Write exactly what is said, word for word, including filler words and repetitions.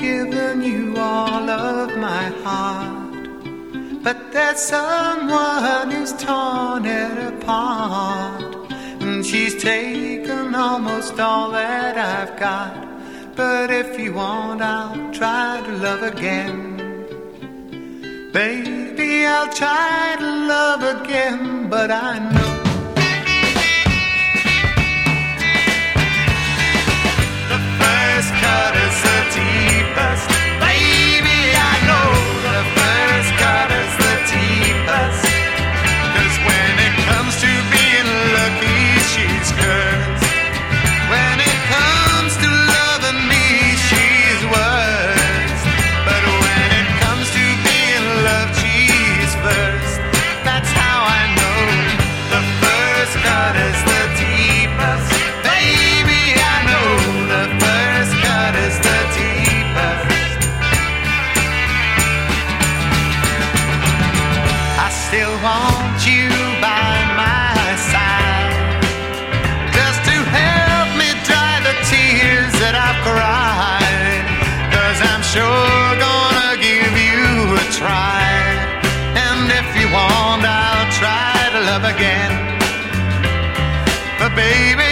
given you all of my heart, but there's someone who's torn it apart, and she's taken almost all that I've got. But if you want, I'll try to love again. Baby, I'll try to love again, but I know the first cut is the deepest. Baby, I know the first cut is the deepest. 'Cause when it comes to being lucky, she's cursed. When it comes to loving me, she's worse. But when it comes to being loved, she's first. That's how I know the first cut is the deepest. Baby, I know the first cut is the deepest. I still want you by my side, just to help me dry the tears that I've cried. 'Cause I'm sure gonna give you a try, and if you want, I'll try to love again. But baby,